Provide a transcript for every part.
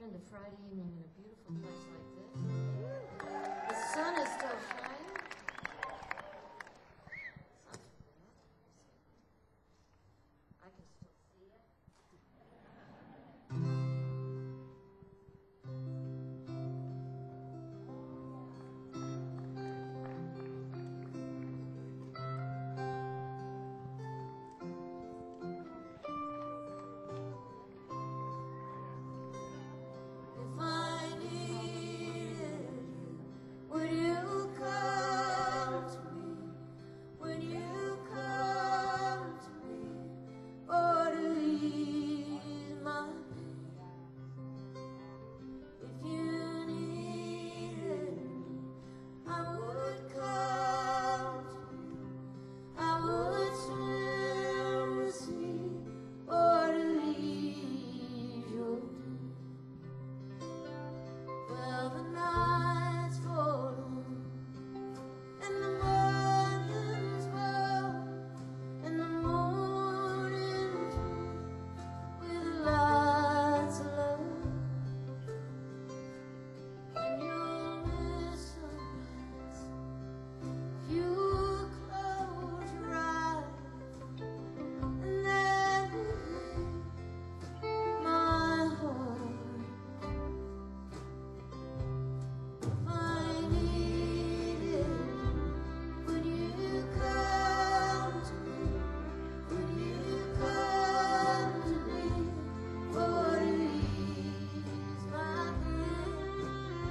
Spend a Friday evening in a beautiful place like this. The sun is still shining. It's not too bad. I can still see it. If I needed you, would you come to me? Would you come to me? Or to ease my pain? If you needed me, I would come to you. I would swim the sea, or to ease your pain. Well, the night's falling, and the morning's well, and the moon is with lots of love. And you'll miss sunrise if you close your eyes, and then my heart. If I needed you, would you come to me? Would you come to me? For to ease my pain.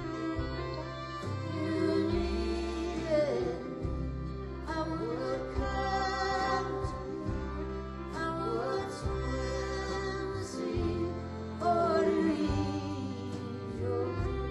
If you needed me, I would come to you. I would swim the sea, for to ease your pain.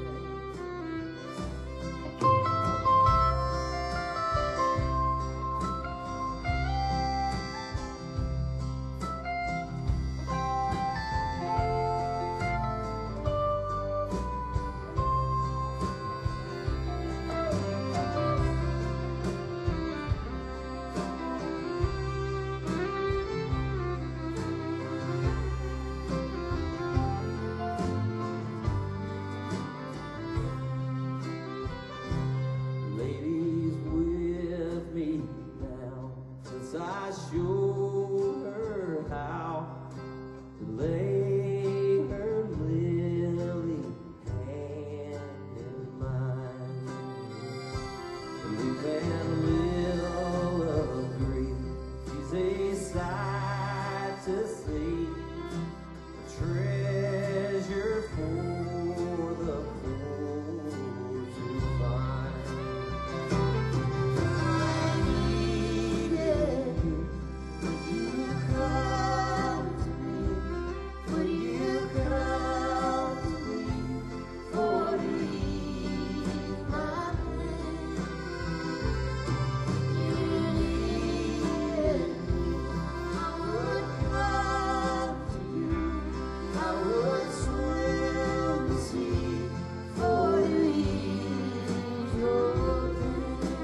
Lady's with me now, since I showed her how to lay her lily hand in mine. And we can little agree, she's a sight to see, a treasure for the poor to find. I needed you. Would you come to me? Would you come to me? For to ease my pain. You needed me. I would come to you. I would swim the sea, for to ease your pain.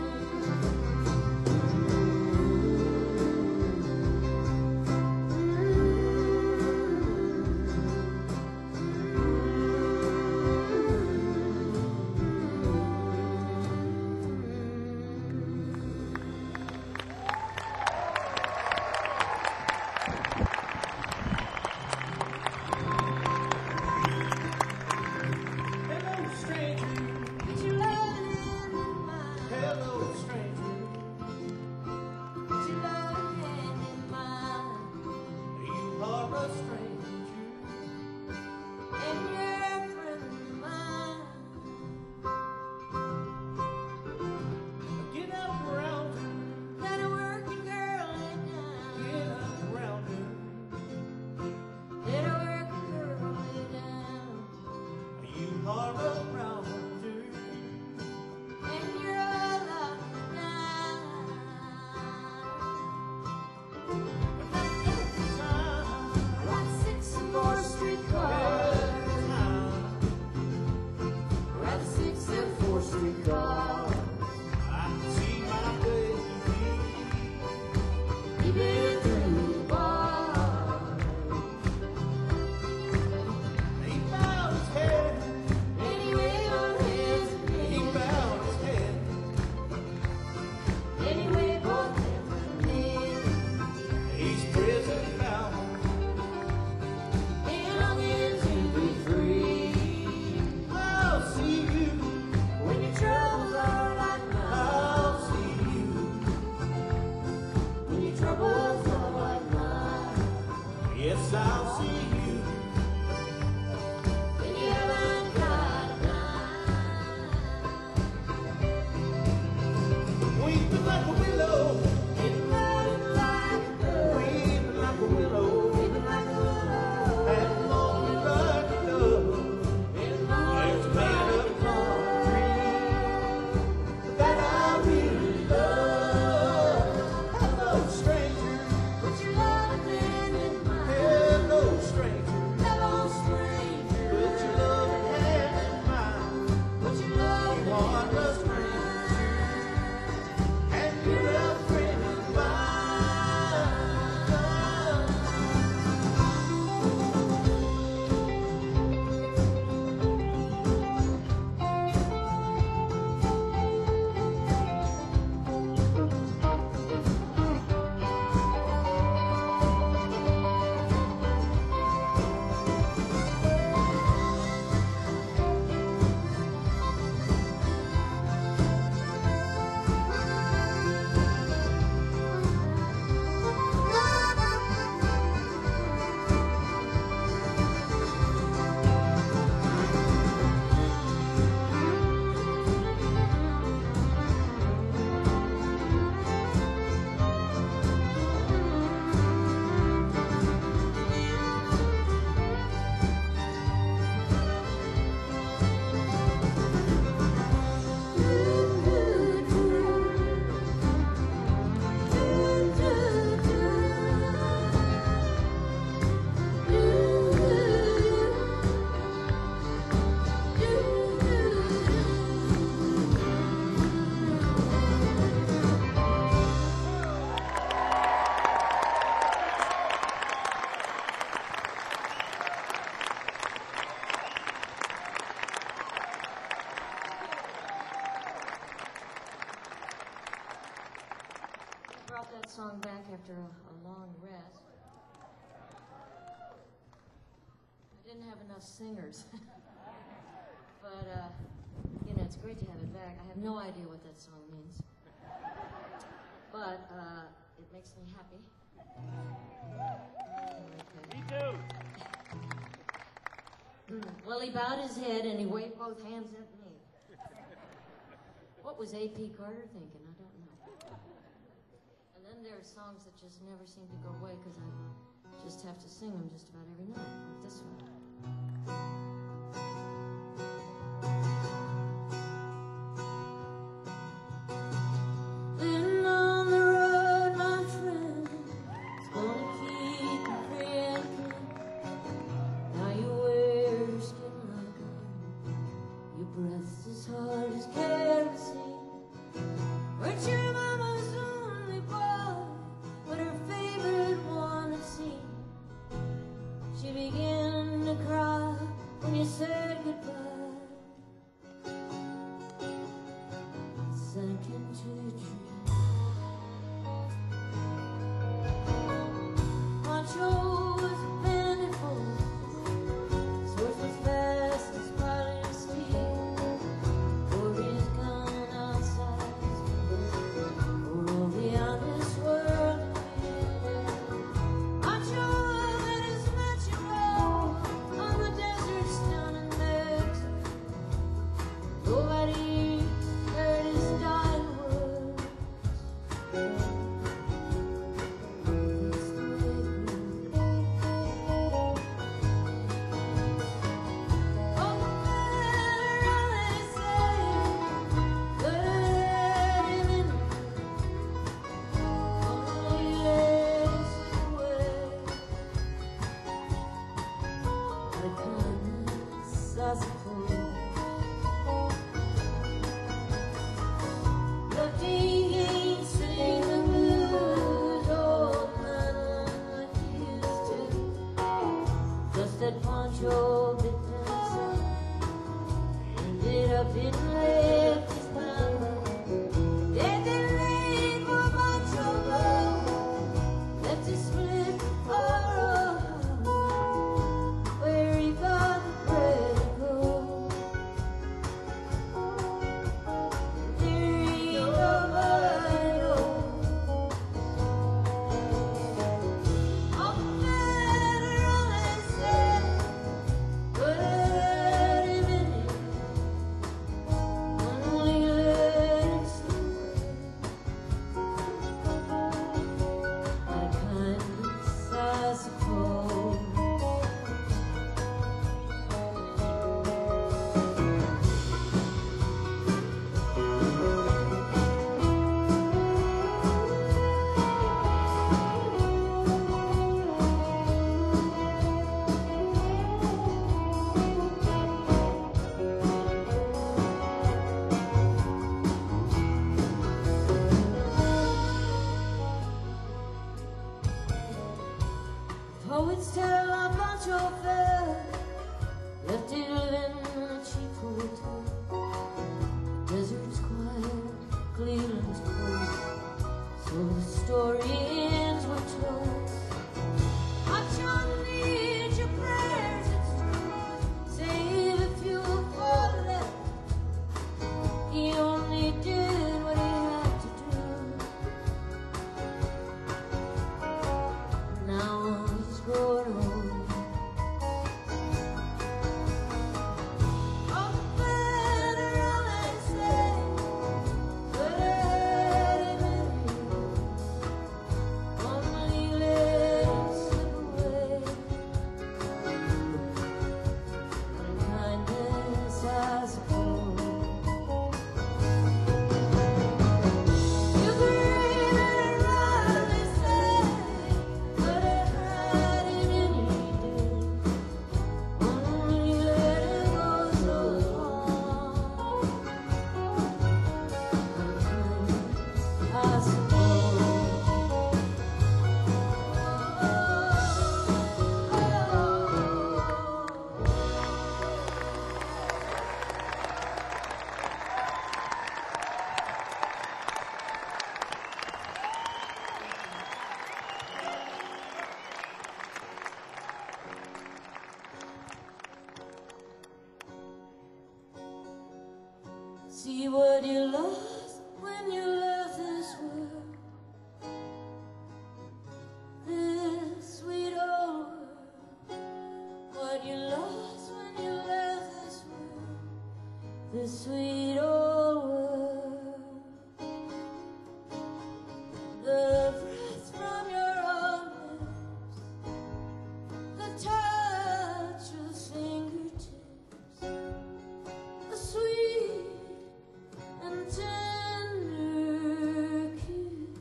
Hello, stranger. Put your loving hand in mine. Hello, stranger. Put your loving hand in mine. You are a stranger. And you're a friend of mine. Get up around her. Let a working girl lay down. Get up around her. Let a working girl lay down. You are around her. And you're all up and down. Every time. I got 6 more streetcars. Every time. I got 6 and 4 streetcars. I can see my baby. You've been through the bar. He bowed his head. song back after a long rest. I didn't have enough singers. But, it's great to have it back. I have no idea what that song means. But it makes me happy. Me too. Well, he bowed his head and he waved both hands at me. What was A.P. Carter thinking? I don't know. And then there are songs that just never seem to go away because I just have to sing them just about every night, like this one. Living on the road, my friend, it's gonna keep you drinking. Now you wear your skin like iron, your breath's as hard as kerosene. Weren't your mama's only boy, but her favorite one had seen. She began to cry when you said goodbye. Sank into a tree. Pancho was a bandit boy. His horse was fast and smiling his teeth. For his gun outside his window, for all the honest world to hear. Pancho led his matching roll on the deserts down in Mexico. Nobody heard his dying words. That's the way it goes. Oh, no matter how they say, let him in. Only let slip away. Out of kindness, I suppose. But he ain't sing the blues all night long like he used to. Just that Pancho bit dancing, ended up in left his number. They delayed for Pancho Go, left his split for where he got the bread to go. There ain't nobody knows. Oh, no matter all they say, let him in. See what you lost when you left this world, this sweet old world. What you lost when you left this world, this sweet old world. The breath from your own lips, the touch of fingertips, a sweet and tender kiss,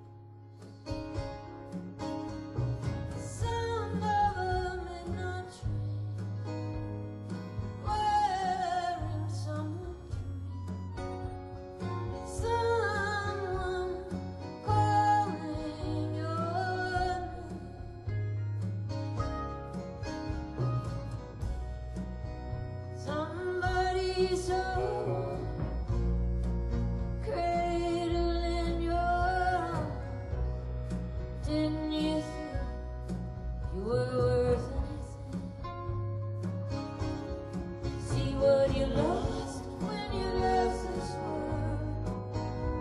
the sound of a midnight train wearing someone dream, someone calling your name, somebody so cradle in your arms. Didn't you think you were worth anything? See what you lost when you left this world,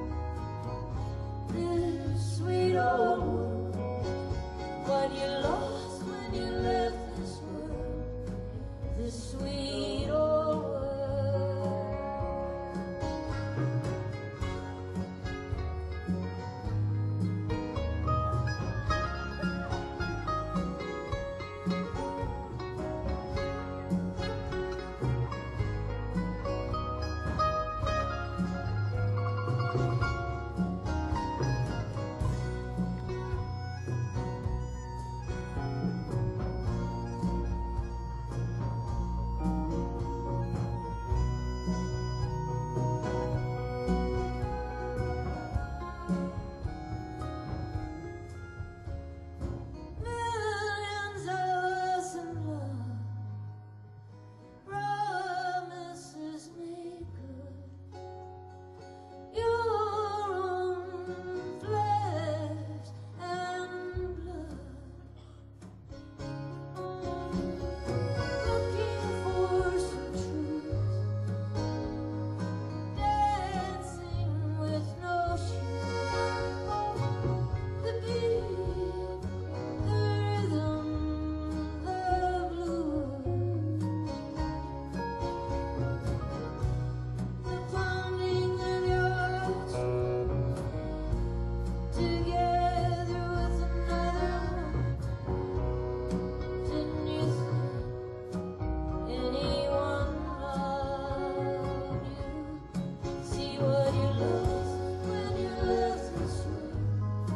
this sweet old world. What you lost when you left this world, this sweet old world. Millions of us in love, promises made good. Your own flesh and blood, looking for some truth, dancing with no shoes. The beat, the rhythm, the blues, the pounding of your truth, together with another one. Didn't you think anyone loved you? See what you lost when you left this world,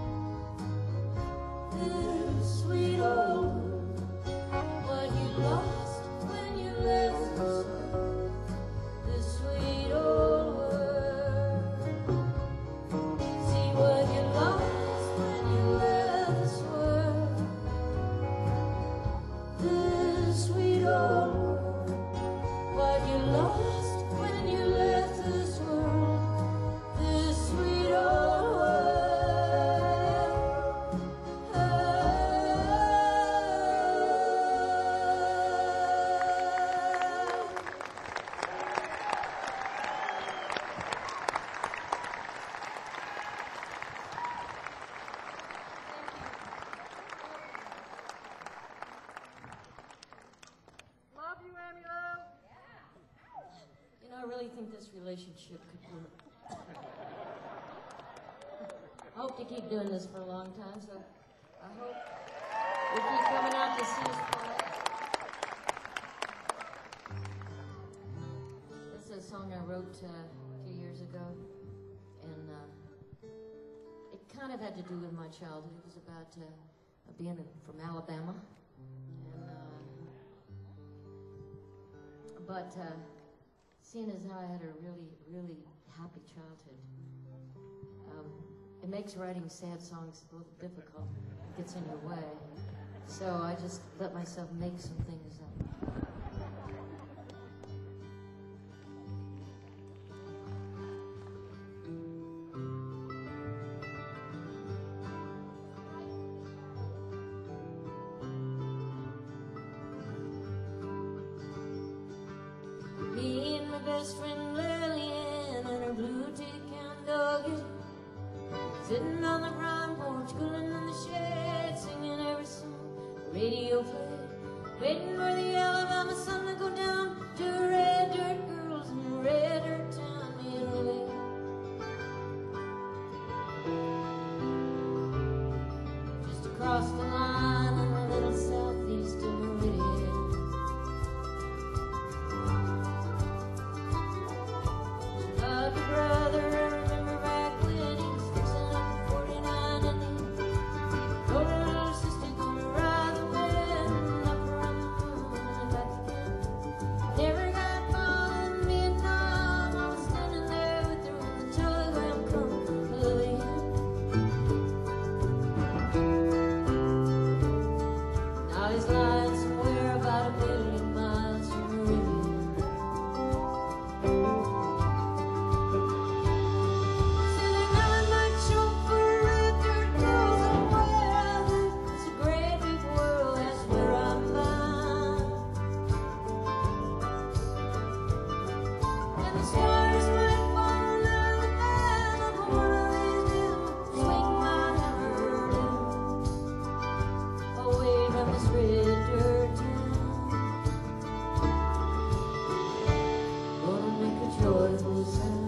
this sweet old world. What you lost when you left this world, this sweet old world. See what you lost when you left this world, this sweet old world. What you lost when you left this world, this sweet old world. Love you, Amiel. You know, I really think this relationship could work. I hope to keep doing this for a long time, so I hope you keep coming out to see us play. This is a song I wrote a few years ago, and it kind of had to do with my childhood. It was about being from Alabama, and but seeing as how I had a really, really happy childhood, it makes writing sad songs a little difficult. It gets in your way. So I just let myself make some things up. Me and my best friend Lily Sitting on the front porch, cooling in the shed, singing every song the radio played, waiting for the Alabama sun to go down to red dirt girls in red dirt town. Me and Louie. Just across the line in the little southeast of Meridian. Love your brother, I remember back when he was fixing up a 49 and he told her little sister gonna ride the wind up around the moon and back again. Never got far in Vietnam, I was standing there with her when the telegram come to Lillian. Now he's lying somewhere about 1,000,000 miles from Meridian. Sitting on my chauffeur, red dirt girls, and where I live, it's a great big world, that's where I'm bound. And the stars might fall out of Alabama, but one of these days I'll swing my hammer down, away from this red dirt town. Gonna make a joyful sound.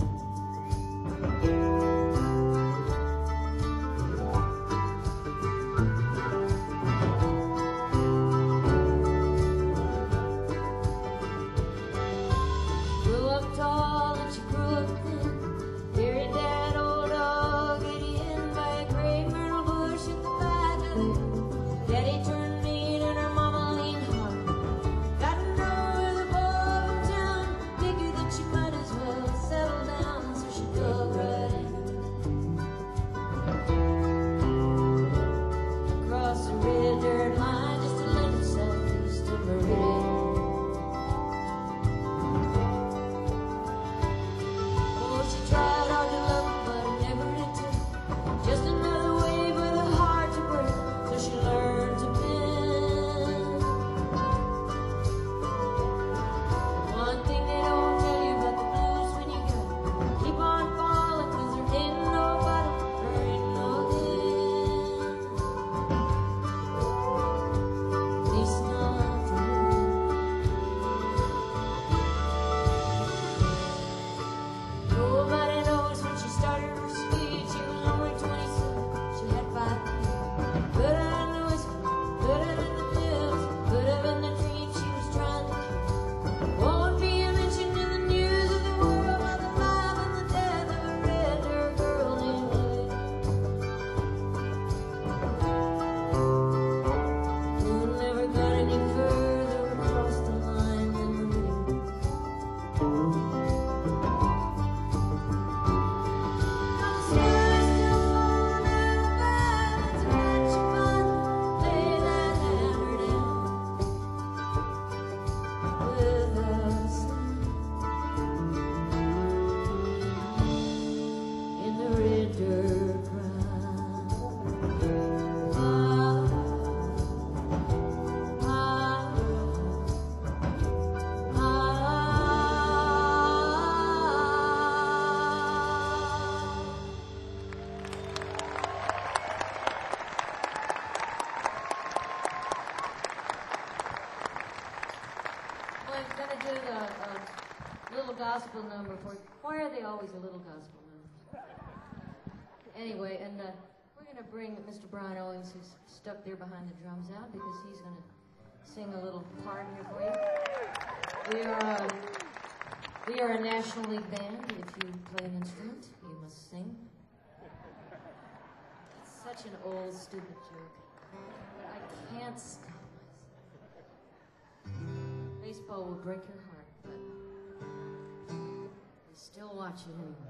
Grew up tall and she grew up thin. Buried that old dog Gideon by a great myrtle bush at the back of the hill. Daddy turned mean and her mama leaned hard. Got to know her the boy from town. Figured that she might as well settle down, so she dug right in. Across the red dirt line, just a little southeast of Meridian. Oh, she tried hard to love him, but it never did take. Just another way for the heart to break, so she learned to bend. One thing they don't tell you about the blues when you go, keep on falling, 'cause there ain't nobody, there ain't no end. At least not for me. Nobody knows when she started her speech. She was only 27. She had 5 kids. Could have been the whiskey, could have been the pills, could have been the dream she was trying to keep. Won't be mentioned in the news of the world by the life and the death of a red dirt girl named Lily. Who never got any further across the line than Meridian. Now the sky's still falling out of Alabama, to catch a fire, lay that hammer down with us in the red dirt ground. Well, I'm gonna do the little gospel number for you. Why are they always a little gospel number? Anyway, and we're gonna bring Mr. Brian Owens, who's stuck there behind the drums, out because he's gonna sing a little part here for you. We are a National League band. If you play an instrument, you must sing. It's such an old, stupid joke, but I can't stop myself. Baseball will break your heart, but we still watch it anyway.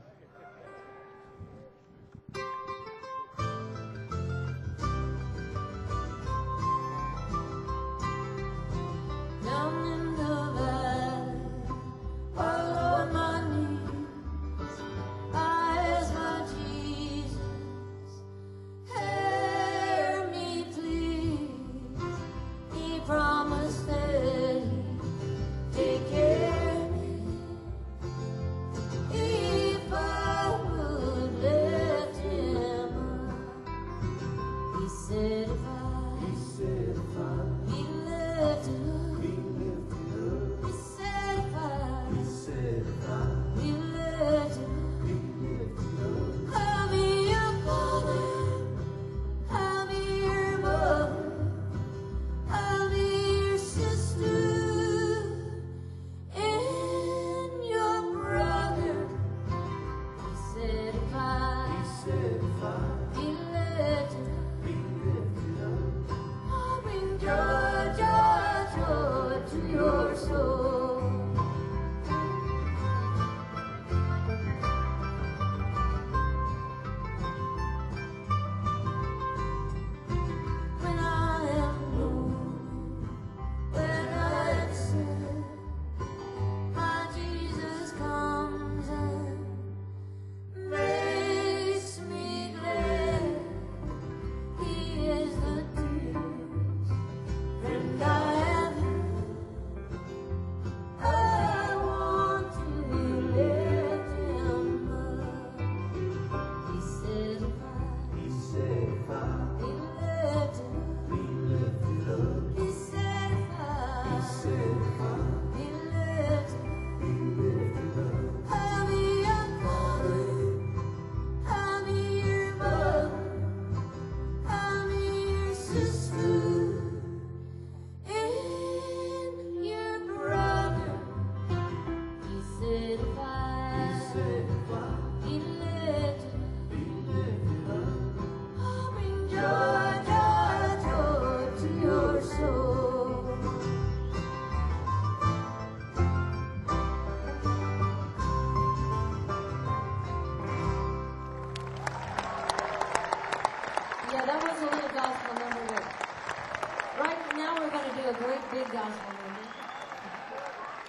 Down in the valley, all on my knees, I ask my Jesus, hear me please. He promised that he'd take care of me if I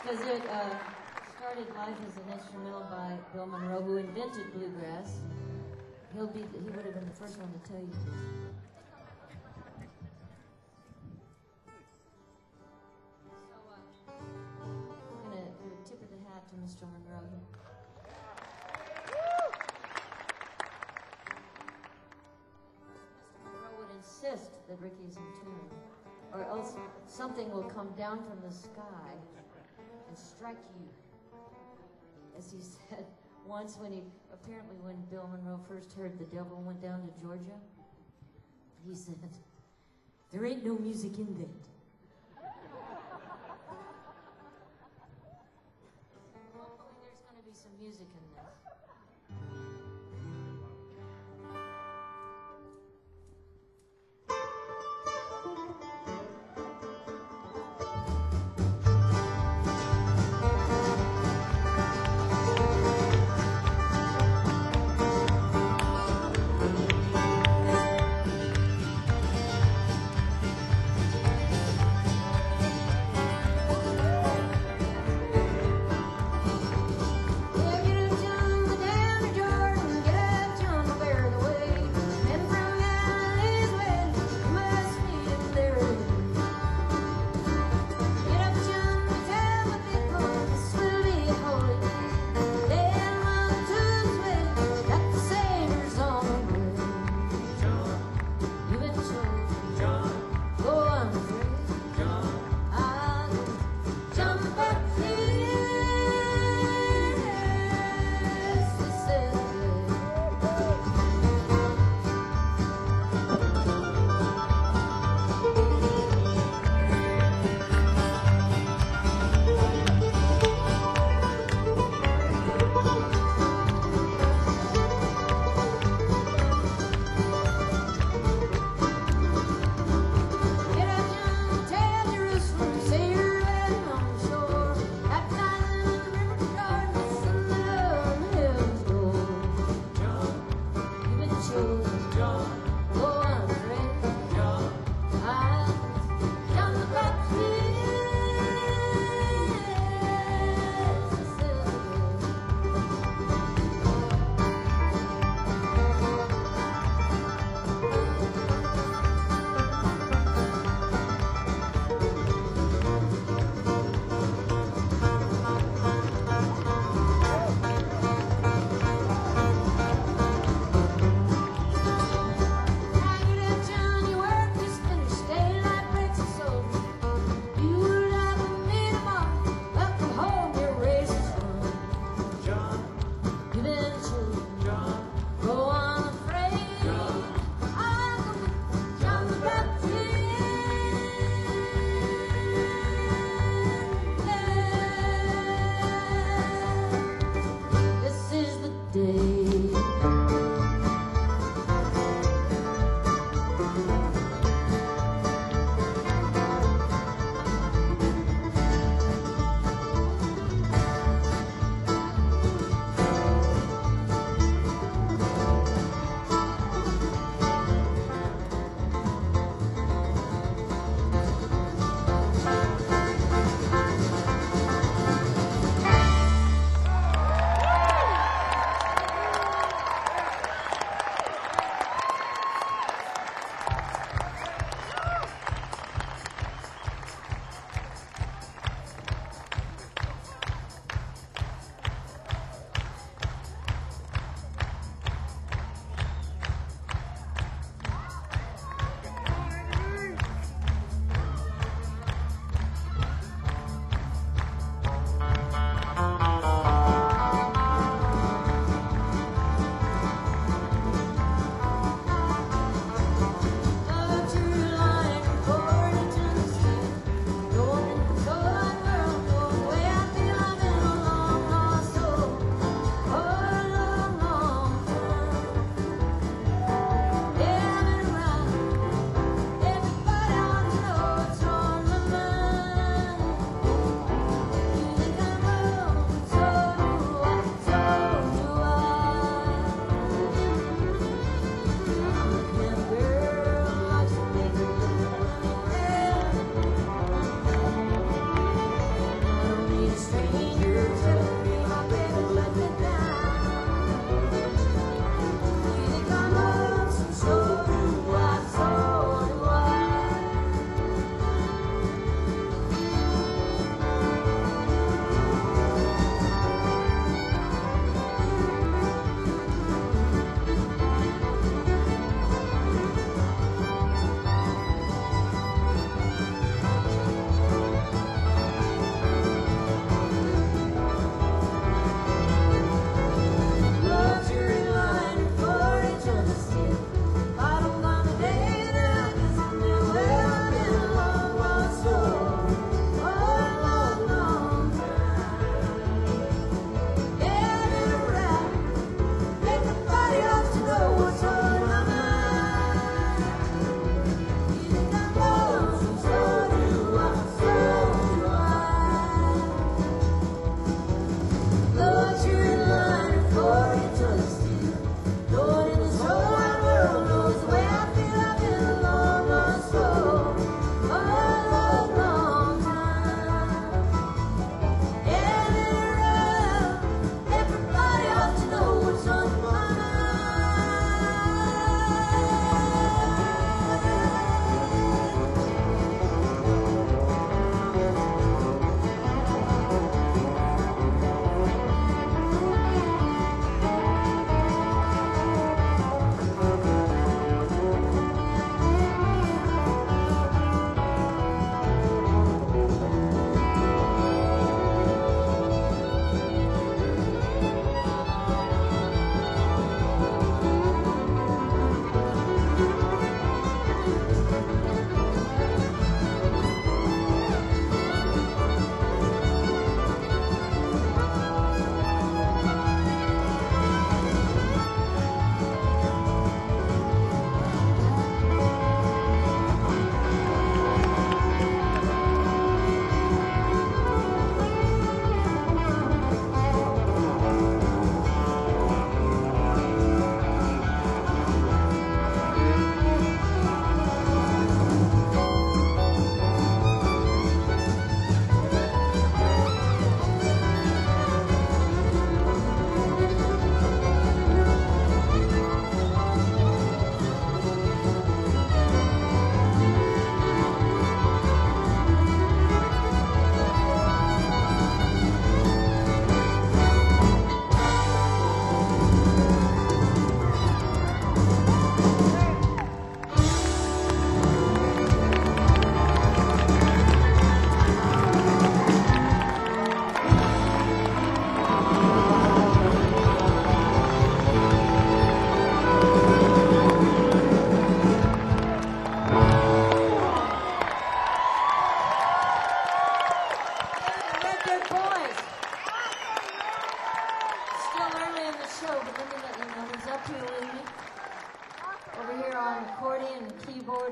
Because it started life as an instrumental by Bill Monroe, who invented bluegrass. He would have been the first one to tell you. So we're gonna do a tip of the hat to Mr. Monroe here. Mr. Monroe would insist that Ricky's in tune, or else something will come down from the sky and strike you. As he said once when Bill Monroe first heard The Devil Went Down to Georgia, he said, "There ain't no music in that." Hopefully there's going to be some music in this. Taking a journey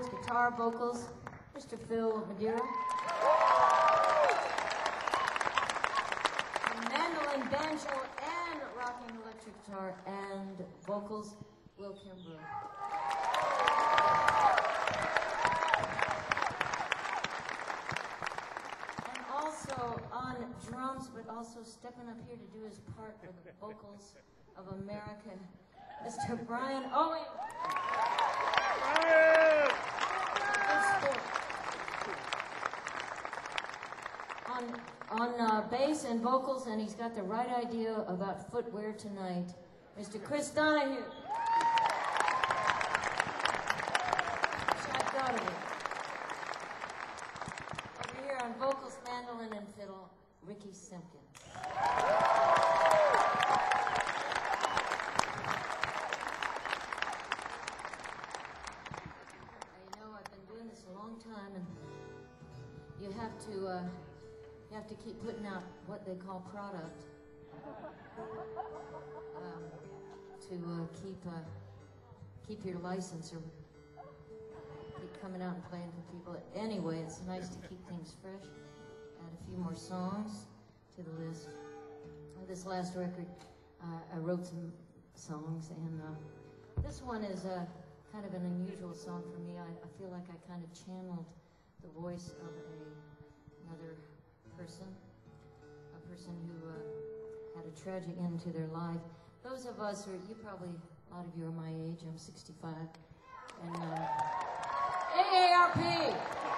keyboards, guitar, vocals, Mr. Phil Madeira. Mandolin, banjo, and rocking electric guitar and vocals, Will Kimbrough. And also on drums, but also stepping up here to do his part with the vocals of America, Mr. Brian Owen. On bass and vocals, and he's got the right idea about footwear tonight, Mr. Chris Donahue. Chad Donahue. Over here on vocals, mandolin, and fiddle, Ricky Simpkins. Time, and you have to keep putting out what they call product to keep your license or keep coming out and playing for people. Anyway, it's nice to keep things fresh. Add a few more songs to the list. This last record, I wrote some songs, and this one is kind of an unusual song for me. I feel like I kind of channeled the voice of another person, a person who had a tragic end to their life. Those of us who are, a lot of you are my age, I'm 65, and AARP!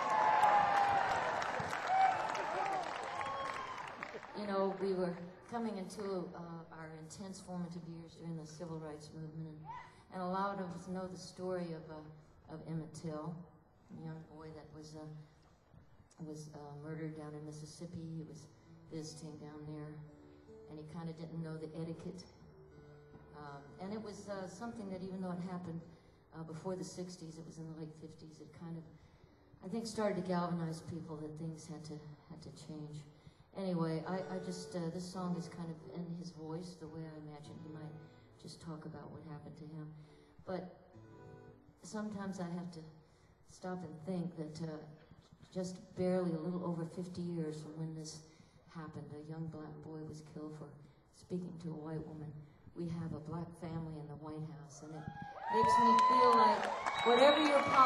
You know, we were coming into our intense formative years during the civil rights movement, and allowed us to know the story of Emmett Till, a young boy that was murdered down in Mississippi. He was visiting down there, and he kind of didn't know the etiquette. And it was something that, even though it happened before the 60s, it was in the late 50s, it kind of, I think, started to galvanize people that things had to change. Anyway, I just, this song is kind of in his voice, the way I imagine he might just talk about what happened to him. But sometimes I have to stop and think that just barely a little over 50 years from when this happened, a young black boy was killed for speaking to a white woman. We have a black family in the White House, and it makes me feel like whatever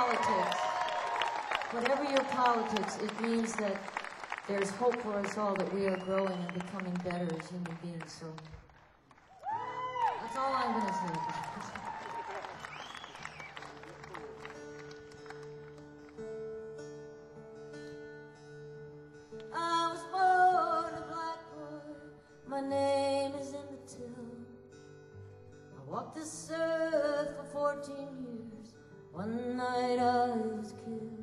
your politics, it means that there's hope for us all, that we are growing and becoming better as human beings. So that's all I'm going to say. I was born a black boy. My name is Emmett Till. I walked this earth for 14 years. One night I was killed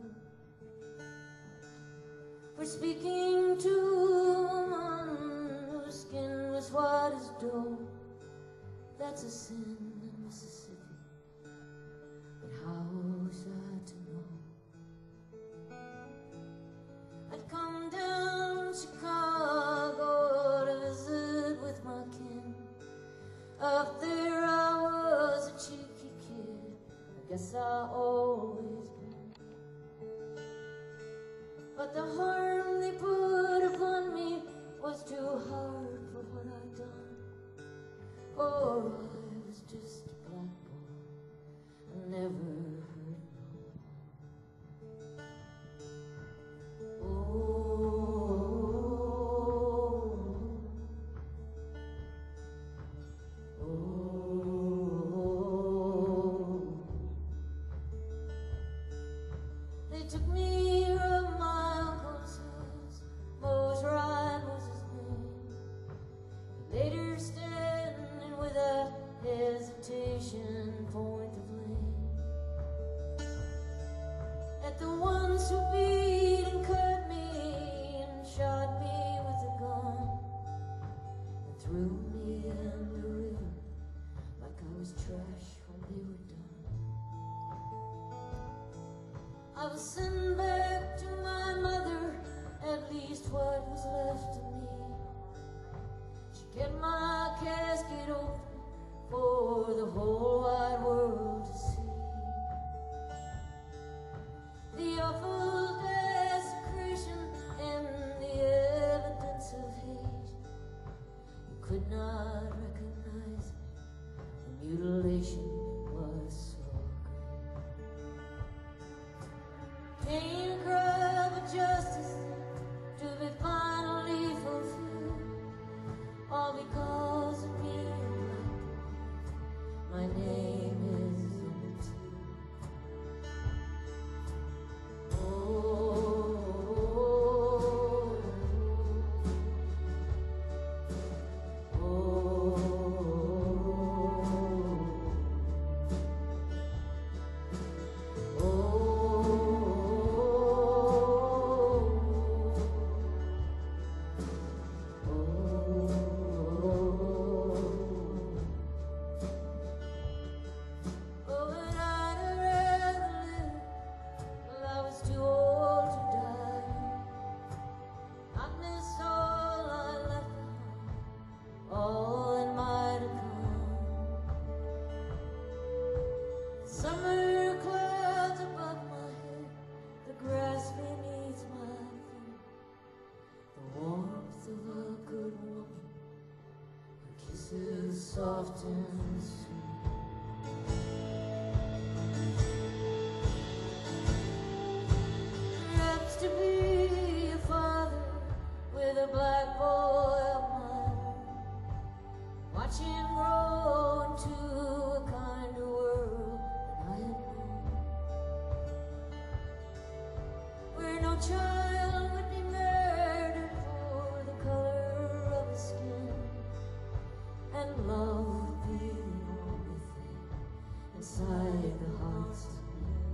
for speaking to a woman whose skin was white as dough. That's a sin in Mississippi, but how was I to know? I'd come down to Chicago to visit with my kin. Up there I was a cheeky kid, I guess I always been. But the harm they put upon me was too hard for what I'd done. Oh, I was just a black boy, I never heard no. They took me from my uncle's house, Mose Ryan was his name. Later standing without hesitation, point the blame at the ones who beat and cut me and shot me with a gun and threw me in the river like I was trash when they were done. I was sent back to my mother, at least what was left of me. She kept my casket open for the whole wide world to see. did not recognize it. The mutilation was so great. Pain cried for justice to be finally fulfilled, all because of me and my name is Emmett Till. Oh, summer clouds above my head, the grass beneath my feet, the warmth of a good woman, her kisses soft and sweet. Perhaps to be a father with a black boy of my own, watch him grow into a kinder world than I had known, where no child would be murdered for the color of his skin, and love would be the only thing inside the hearts of men.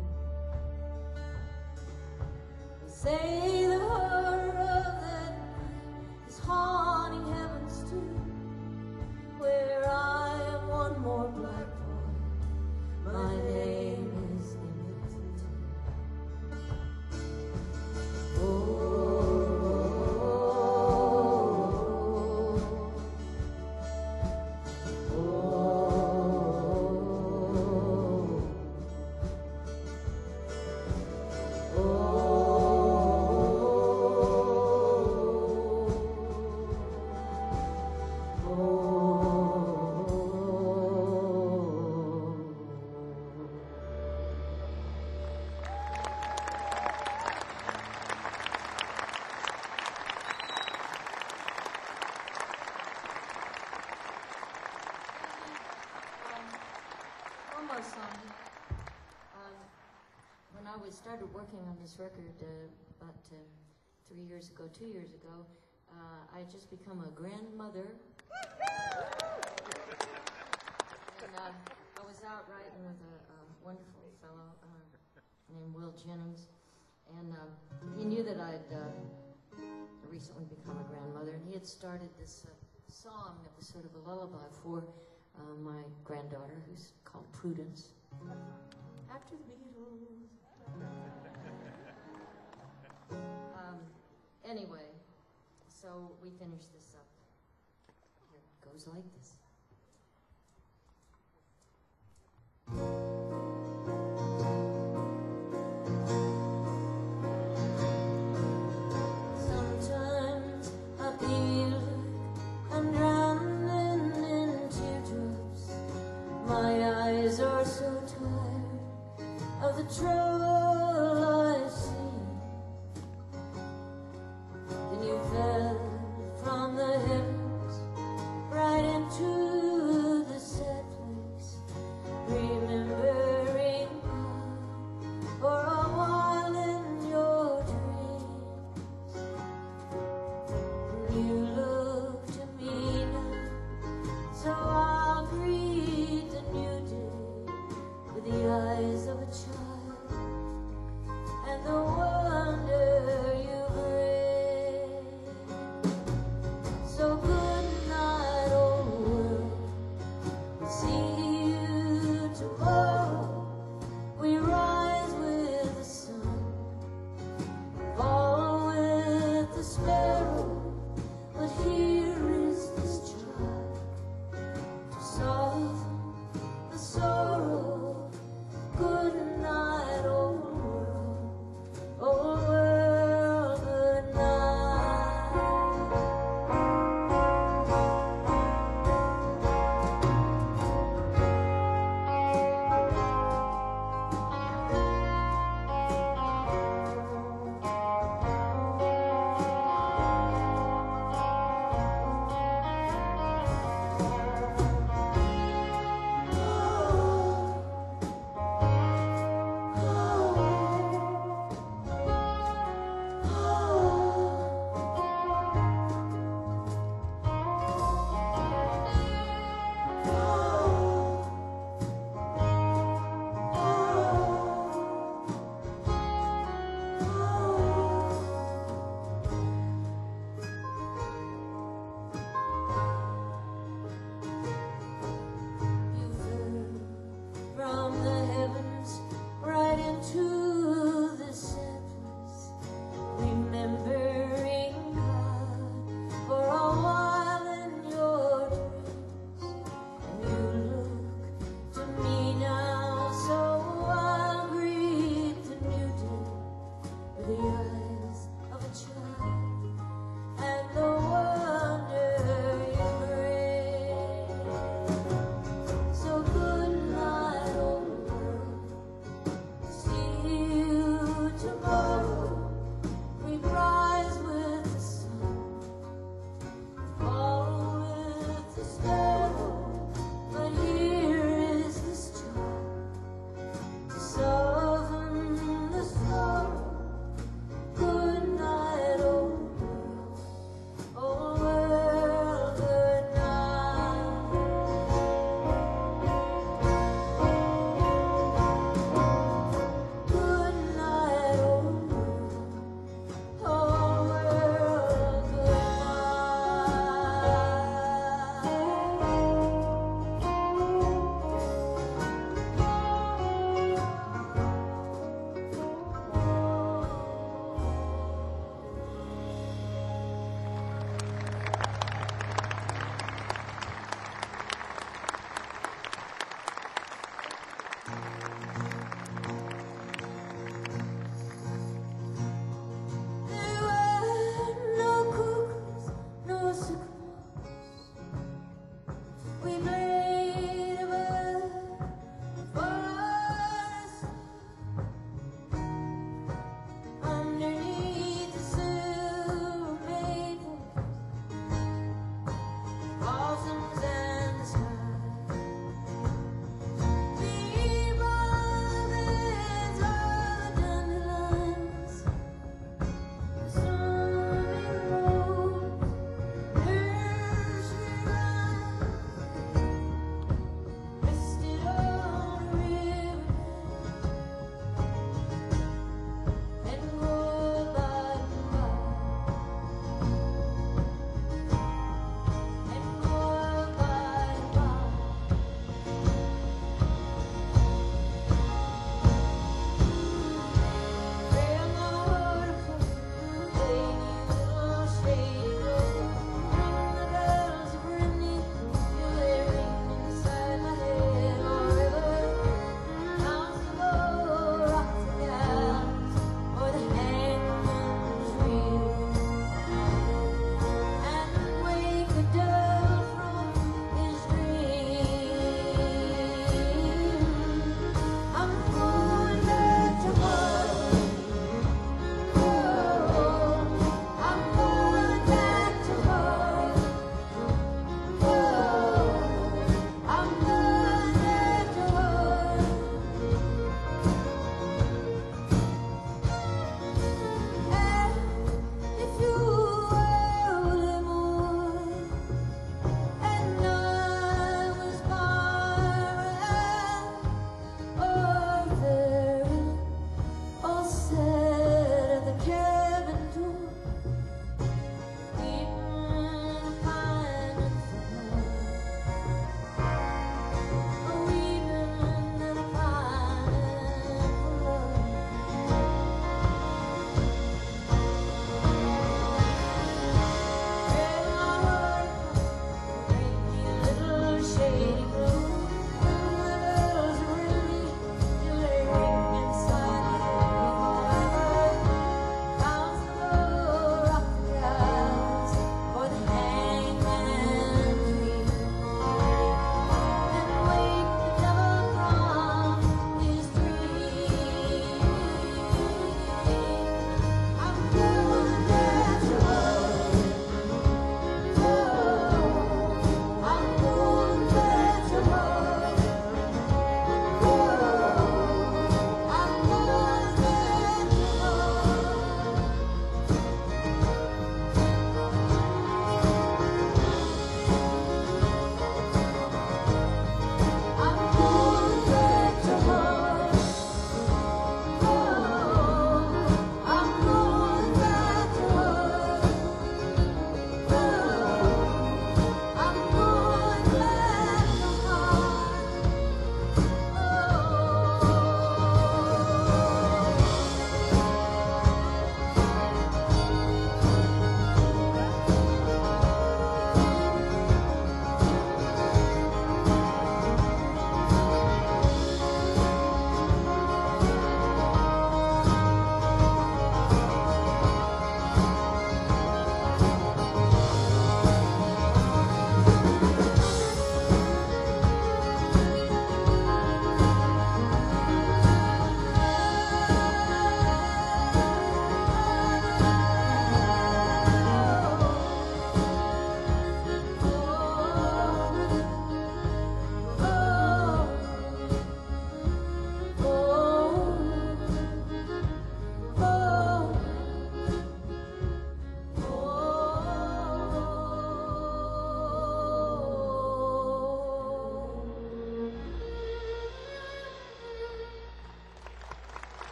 They say the horror of that night is haunting heavens too, where I am one more black boy. My name is Emmett Till. Oh, one more song. When I started working on this record about 2 years ago, I had just become a grandmother. And I was out riding with a wonderful fellow named Will Jennings. And he knew that I'd recently become a grandmother. And he had started this song that was sort of a lullaby for my granddaughter, who's called Prudence. After the Beatles. Anyway, so we finished this up. Here it goes like this. Sometimes I feel like I'm drowning in teardrops. My eyes are so tired of the trouble I've seen. Then you fell from the heavens right into the sad place, remembering God for a while in your dreams. And you look to me now, so I'll greet the new day with the eyes of a child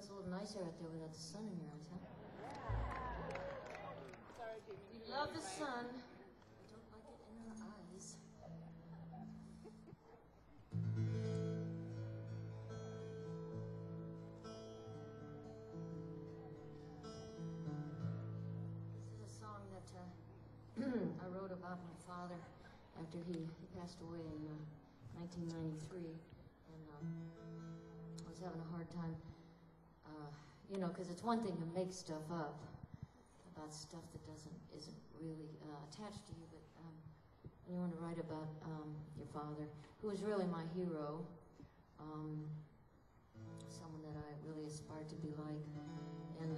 it's a little nicer out there without the sun in your eyes, huh? We love the sun. We don't like it in our eyes. This is a song that I wrote about my father after he passed away in 1993, and I was having a hard time, because it's one thing to make stuff up about stuff that isn't really attached to you, but when you want to write about your father, who was really my hero, someone that I really aspired to be like, and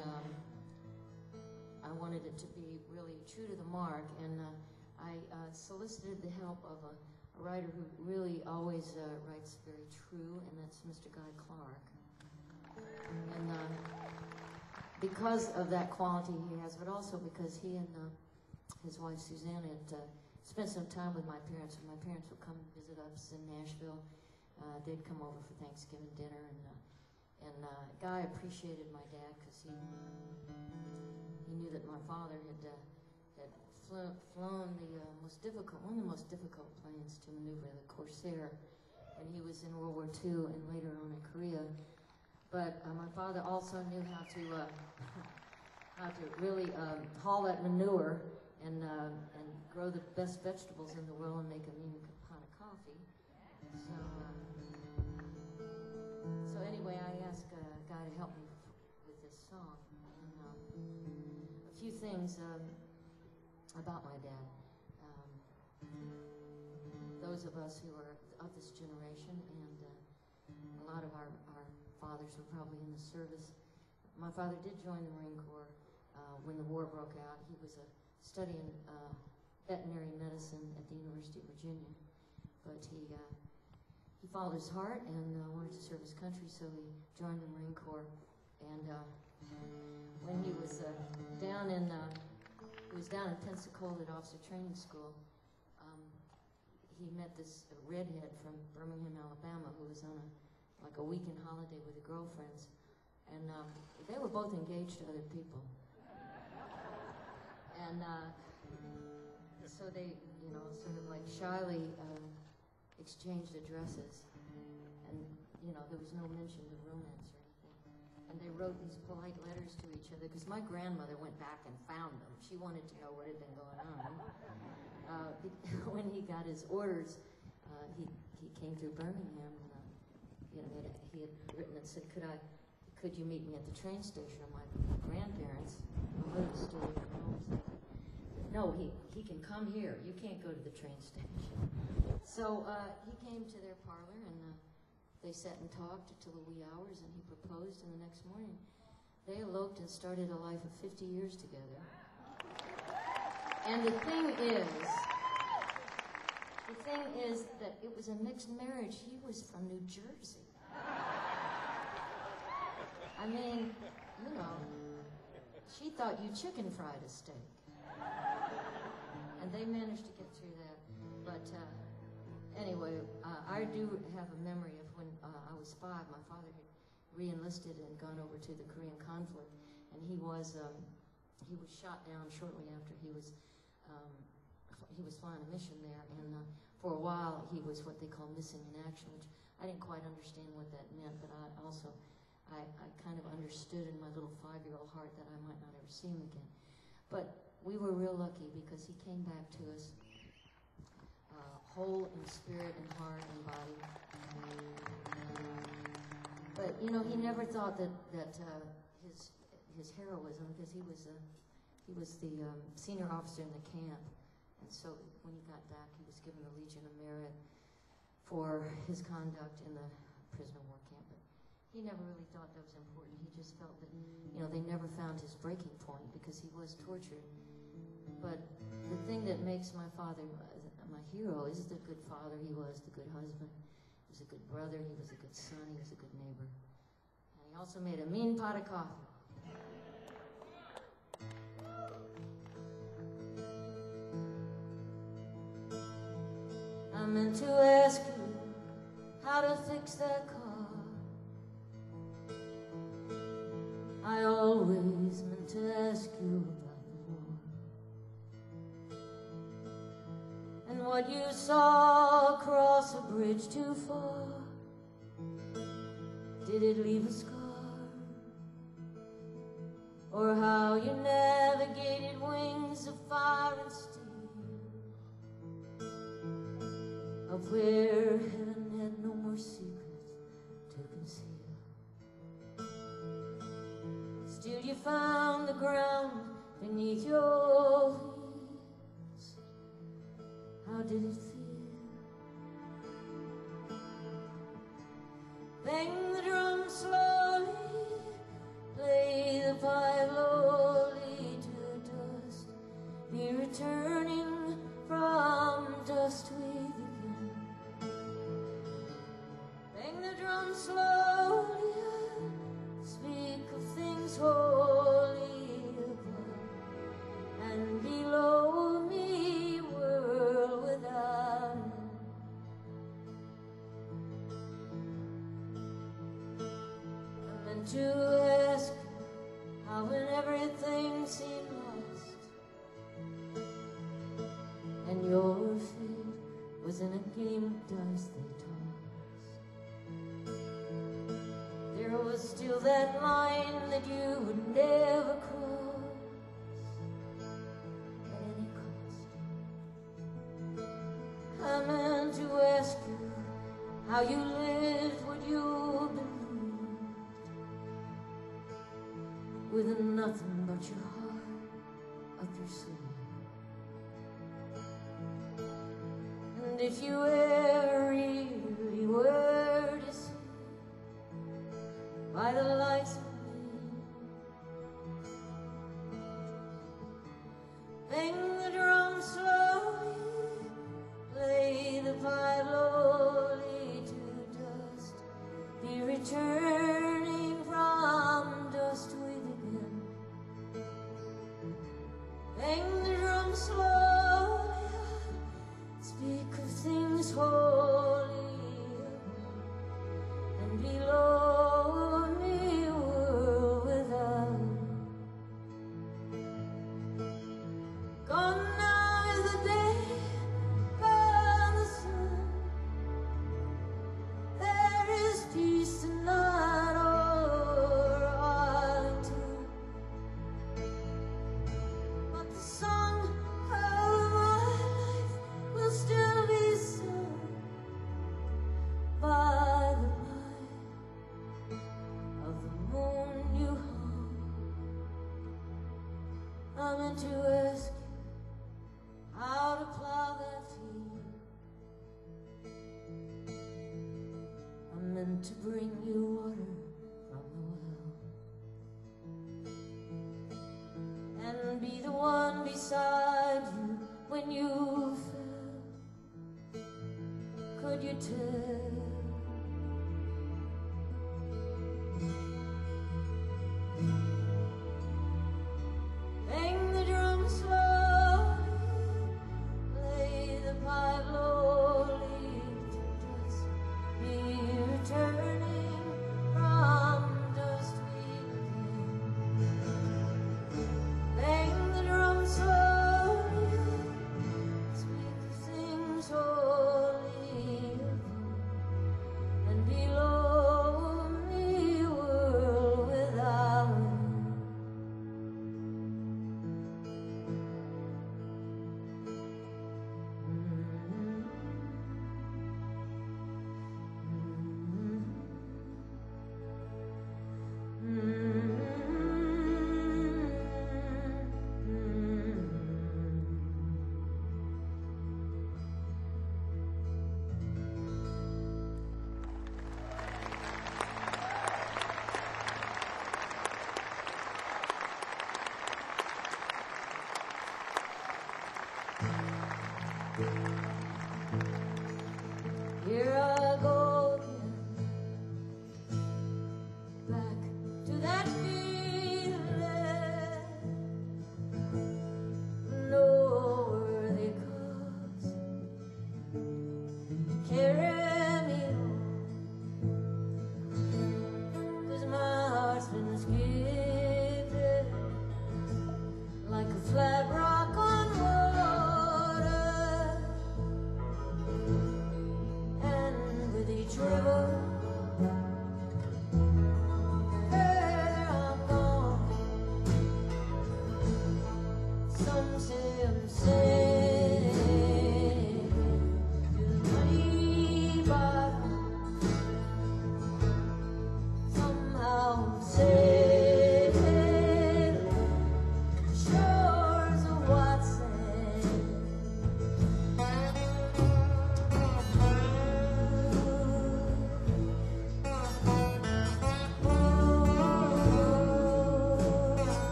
I wanted it to be really true to the mark, and I solicited the help of a writer who really always writes very true, and that's Mr. Guy Clark. And because of that quality he has, but also because he and his wife Suzanne had spent some time with my parents, and my parents would come visit us in Nashville. They'd come over for Thanksgiving dinner, and Guy appreciated my dad because he knew that my father had flown one of the most difficult planes to maneuver, the Corsair, when he was in World War II and later on in Korea. But my father also knew how to really haul that manure and grow the best vegetables in the world and make a mean pot of coffee. So anyway, I asked Guy to help me with this song. And a few things about my dad. Those of us who are of this generation, and a lot of our fathers were probably in the service. My father did join the Marine Corps when the war broke out. He was studying veterinary medicine at the University of Virginia, but he followed his heart and wanted to serve his country, so he joined the Marine Corps. And when he was down in Pensacola at Officer Training School, he met this redhead from Birmingham, Alabama, who was on a weekend holiday with her girlfriends, and they were both engaged to other people. And so they, sort of like shyly exchanged addresses, and there was no mention of romance or anything. And they wrote these polite letters to each other because my grandmother went back and found them. She wanted to know what had been going on. When he got his orders, he came through Birmingham, and he had written and said, could you meet me at the train station? And my grandparents, my mother was still living at home, said, no, he can come here. You can't go to the train station. So he came to their parlor, and they sat and talked until the wee hours, and he proposed, and the next morning they eloped and started a life of 50 years together. And the thing is that it was a mixed marriage. He was from New Jersey. I mean, she thought you chicken fried a steak. And they managed to get through that. But anyway, I do have a memory of when I was 5, my father had re-enlisted and gone over to the Korean conflict, and he was shot down shortly after he was flying a mission there, and for a while he was what they call missing in action, which I didn't quite understand what that meant, but I kind of understood in my little 5-year-old heart that I might not ever see him again. But we were real lucky because he came back to us whole in spirit and heart and body. But he never thought that his heroism, because he was the senior officer in the camp, and so when he got back, he was given the Legion of Merit for his conduct in the prisoner of war camp. But he never really thought that was important. He just felt that they never found his breaking point because he was tortured. But the thing that makes my father my hero is the good father he was, the good husband. He was a good brother, he was a good son, he was a good neighbor. And he also made a mean pot of coffee. I meant to ask you how to fix that car. to ask you about the war and what you saw across a bridge too far. Did it leave a scar? Or how you navigated wings of fire and steel, of where heaven had no more secrets to conceal. Still you found the ground beneath your wheels. How did it feel? Bang the drum slowly, play the pipe lowly to dust, be returning from dust we begin. Bang the drum slowly, speak of things holy above and below me, world without end. I meant to ask how when everything seemed lost and your fate was in a game of dice they tossed, there was still that line that you would never cross at any cost. I meant to ask you how you lived what you believed, with nothing but your heart up your sleeve. And if you ever really were deceived by the lights of me, bang the drum slowly, play the pipe lowly to dust, be returning from dust we begin. Bang the drum slowly, speak of things holy and below me, world without. Gone now is the day, gone the sun. There is peace tonight o'er Arlington, but the song of my life will still be sung by the light of the moon you hung. I meant to ask you how to plow that field. I meant to bring you water from the well and be the one beside you when you fell. Could you tell? Bang the drum slowly, play the pipe lowly to dust, be returning from dust we begin. Bang the drum slowly, speak of things holy and below me, world without end. Here I go again, back to that feeling. No worthy cause carry me on, 'cause my heart's been skipping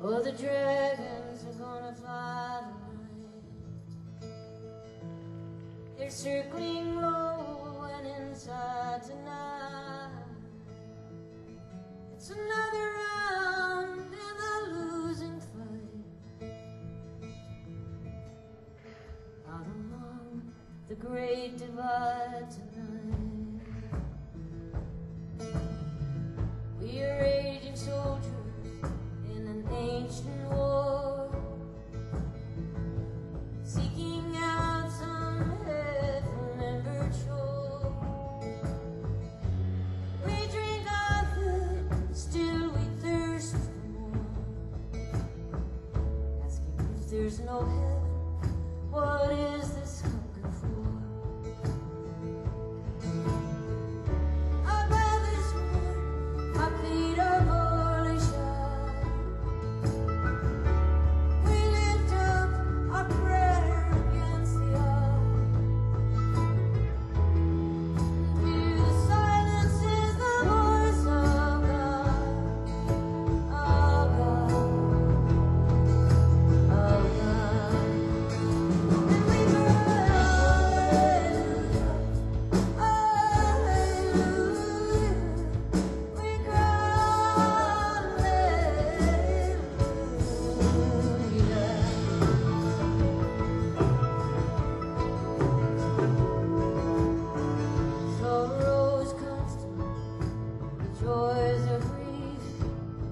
Oh, the dragons are gonna fly tonight. They're circling low and inside tonight. It's another round in the losing fight. Out along the great divide tonight. We are raging soldiers in an ancient war, seeking out some half-remembered shore. We drink our food, still we thirst for more. Asking if there's no heaven, what is this hunger for? Our brothers war, our feet are barley shod. We lift up our prayer against the odds. The silence is the voice of God, of God, of God. And we cry, hallelujah, we cry, hallelujah. Sorrow's constant, the joys are brief.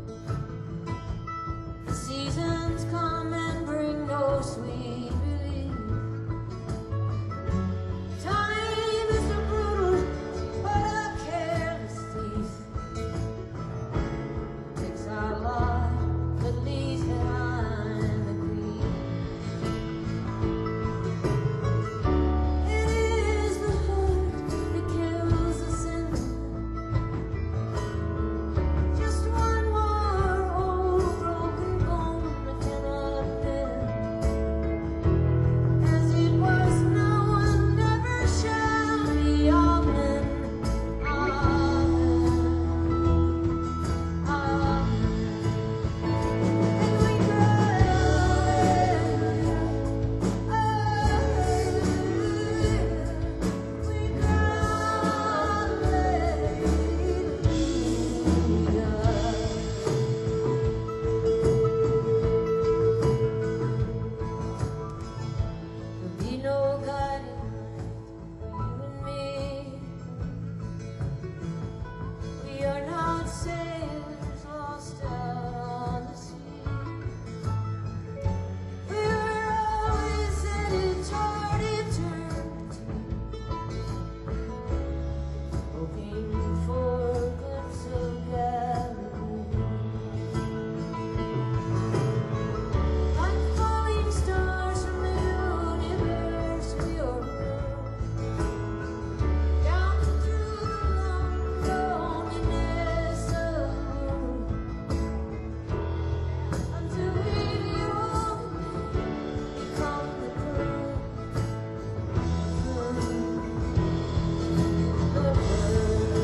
The seasons come and bring no sweet relief. Time is a brutal but a careless thief. Takes our lot but leaves behind the grief. It is the heart that kills the sinner. Just one more old broken bone that cannot mend. As it was now and never shall be. Amen. Amen. Amen. And we cry, hallelujah, hallelujah. We There'll be no guiding light for you and me. We are not sailors lost out on the sea. We were always headed toward eternity, hoping for a glimpse of Galilee. Like falling stars from the universe, we are hurled down through the long loneliness of the world, until we all become the pearl, the pearl.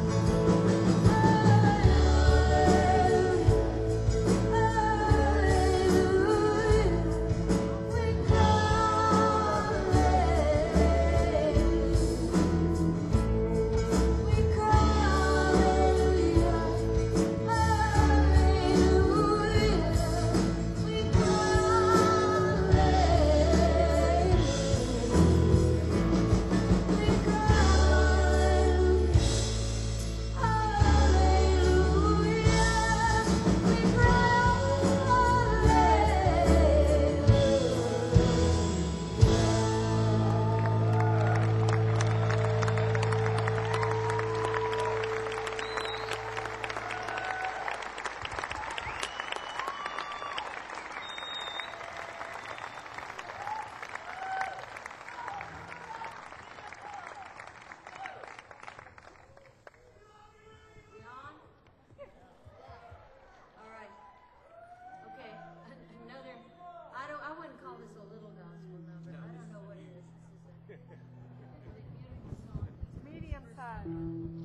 All right. Okay. Another. I wouldn't call this a little gospel number. I don't know what it is. This is a really beautiful song. Medium size.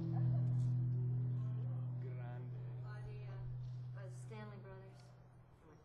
By the Stanley Brothers.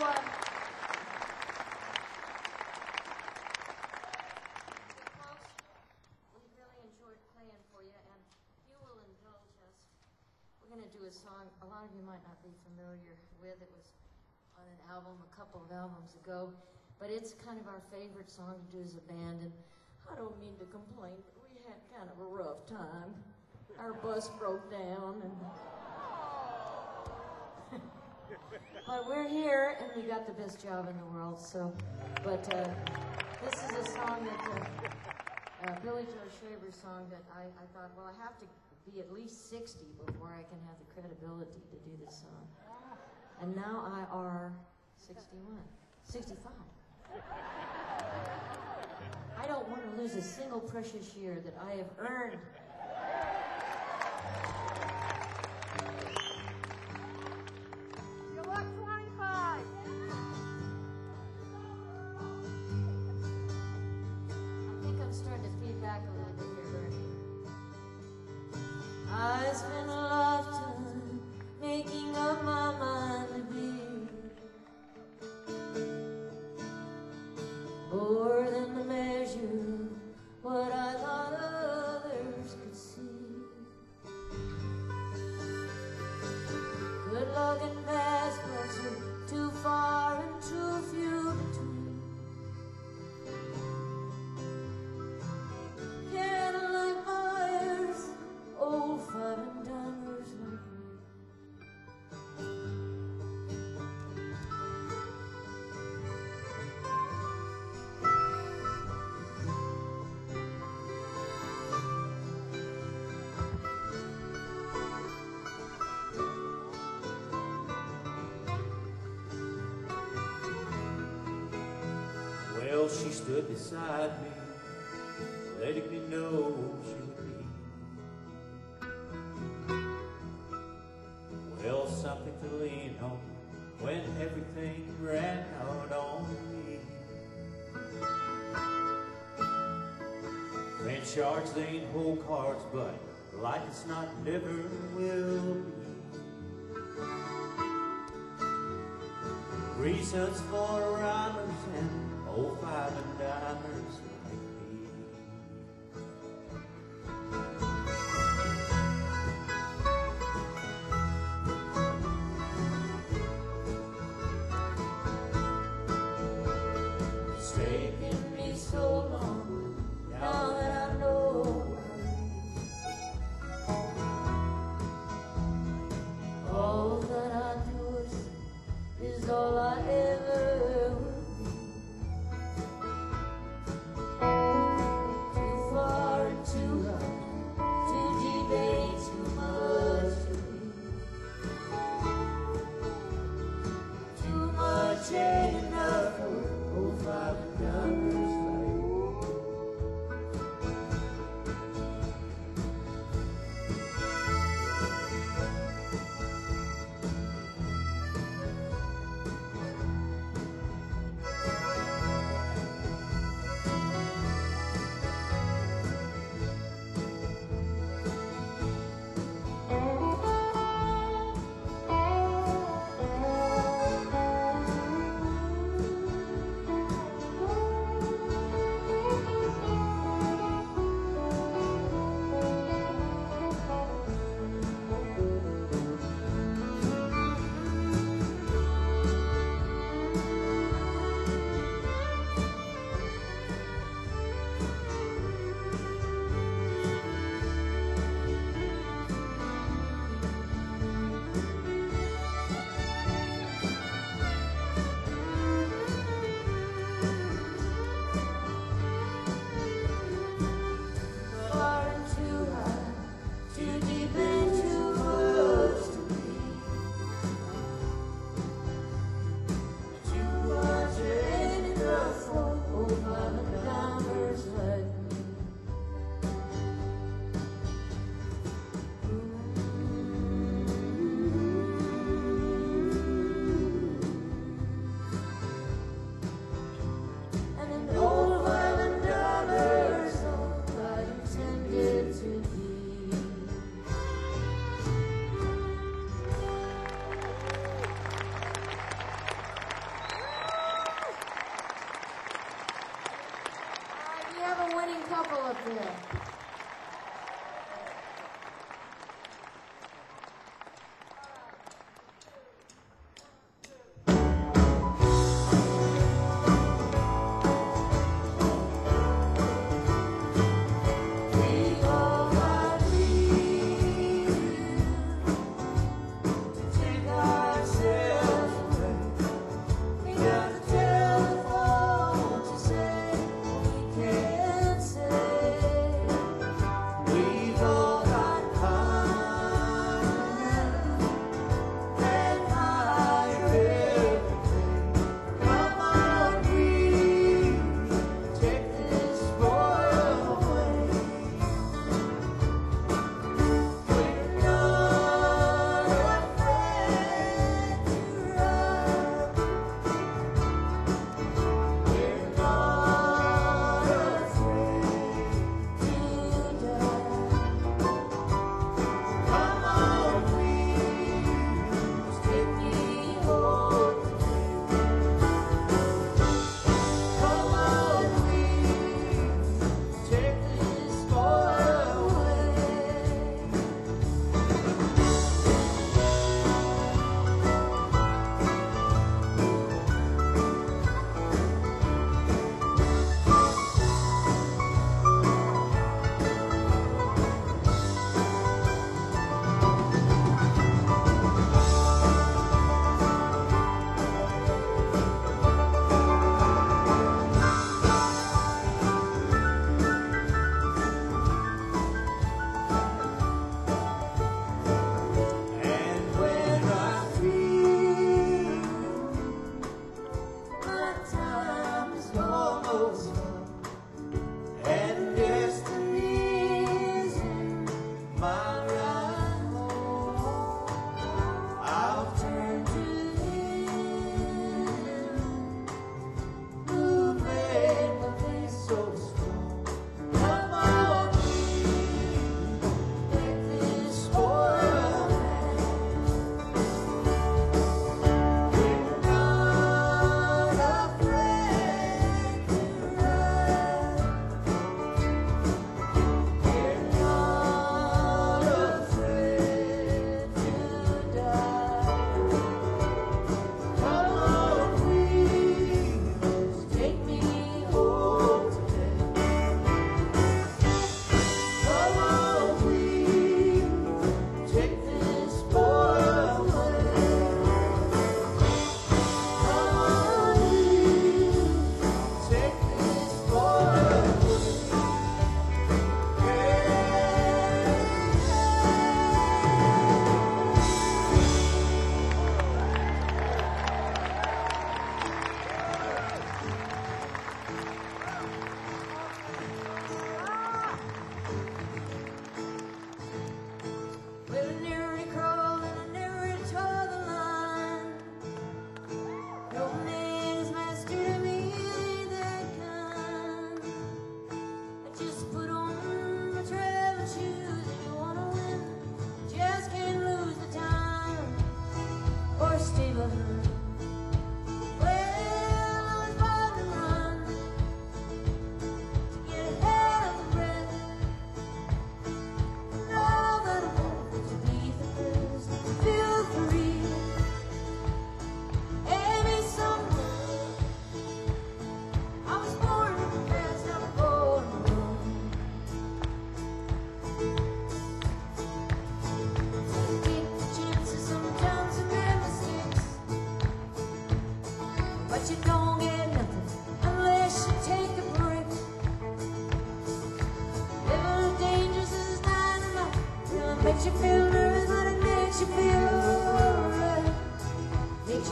everyone. Folks, we really enjoyed playing for you, and if you will indulge us, we're going to do a song a lot of you might not be familiar with. It was on an album a couple of albums ago, but it's kind of our favorite song to do as a band, and I don't mean to complain, but we had kind of a rough time. Our bus broke down, and but we're here, and we got the best job in the world. So, but this is a song that Billy Joe Shaver's song that I thought, well, I have to be at least 60 before I can have the credibility to do this song. And now I are 61, 65. I don't want to lose a single precious year that I have earned. You look 25. I think I'm starting to feed back a little bit here, Bernie. I spent a lifetime making up my mind to be more than the measure what I thought others could see. Good luck and bad spots are too far and too few between. Cadillac buyers, old five and dimers like me. Well, she stood beside me, letting me know she would be. Well, something to lean on when everything ran out on me. French yards, they ain't whole cards, but like it's not, never will be. Reasons for rhymers and old five and dimers like me. It's taken me so long, now that I know all that I do is all I ever will be. Too far and too high, too deep, ain't too much to be. Too much ain't enough for old five and dimers like me.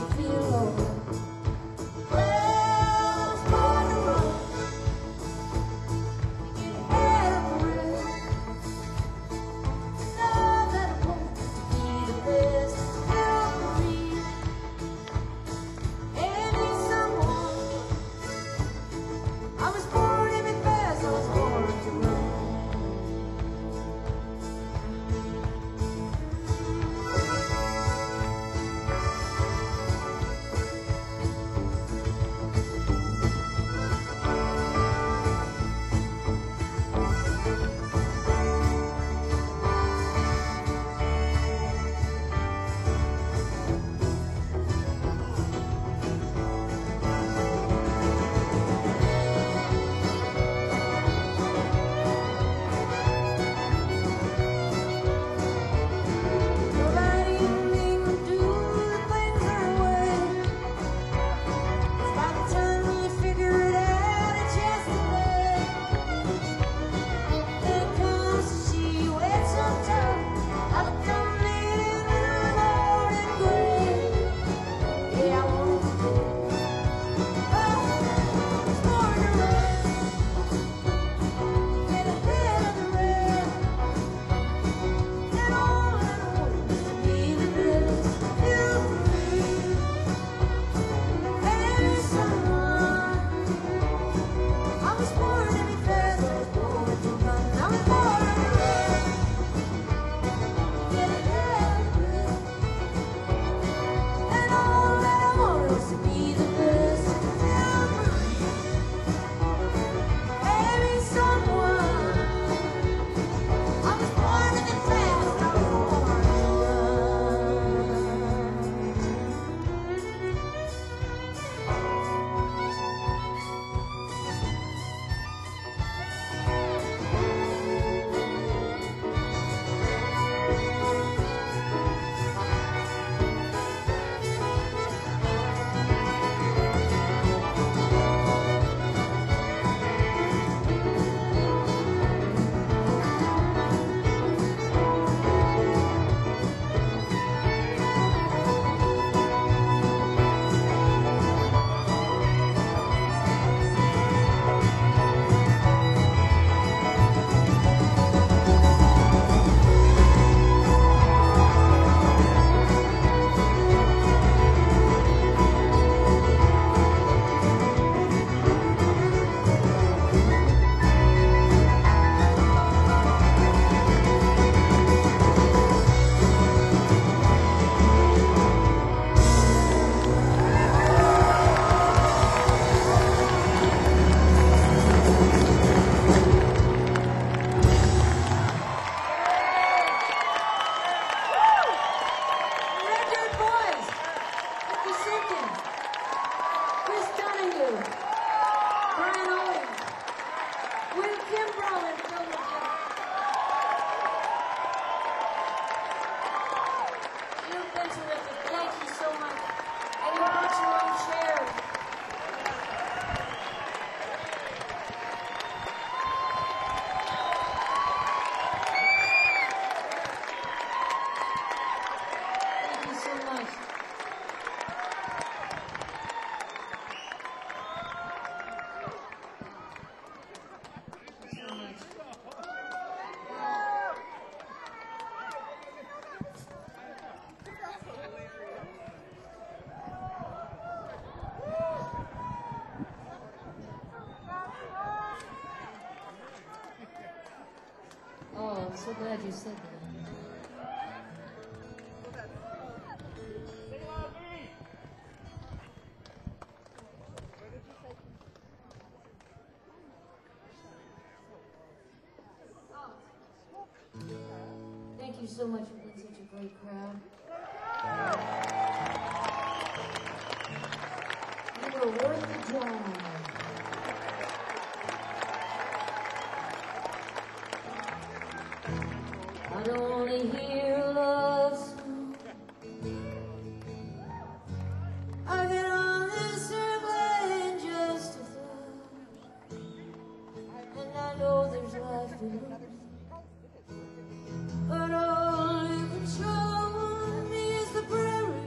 you feel low. Well, I was born to run, to get ahead of the rest. Know that I want to be the best. Help me, and need someone. I was born to be fast, I was born to run. Nobody even do the things their way. By the time we figure it out, it's yesterday. Then comes to see you at some time. I look up late in the morning gray. Yeah, I want to do. Oh, it's born to run, get ahead of the rest. And all I want is to be the best. Feel free, and someone. I was born to be fast, I was born to run. I was born to run, get ahead of the rest. And all that I want is to be the best. Feel free, and someone. I was born to be fast, I was born to run. Red Dirt Boys, Ricky Simpkins, Chris Donahue, Brian Owens, Will Kimbrough, and Phil McGill. You've been terrific. Thank you so much. And you brought your own chairs. Thank you so much. Thank you so much. Oh, I'm so glad you said that. Thank you so much for being such a great crowd. You were worth the drive. I don't wanna hear a love song. I get on this airplane just to fly, and I know there's life to lose. But all you can show me is the prairie.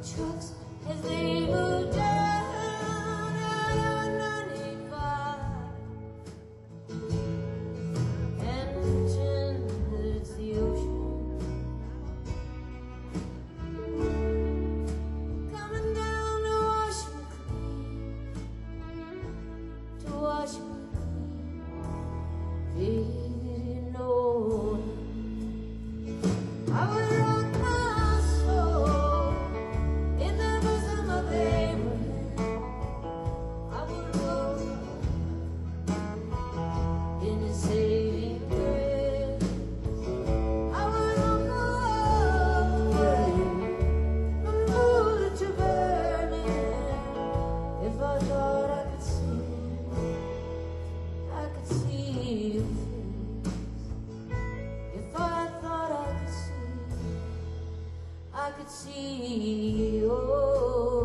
trucks as they move down I-95 and pretend that it's the ocean coming down to wash me clean, to wash me clean. Did you know I would rock my soul in the bosom of Abraham? I would roll in his saving grace. I would walk away from mood to burning if I thought I could see your face. If I thought I could see your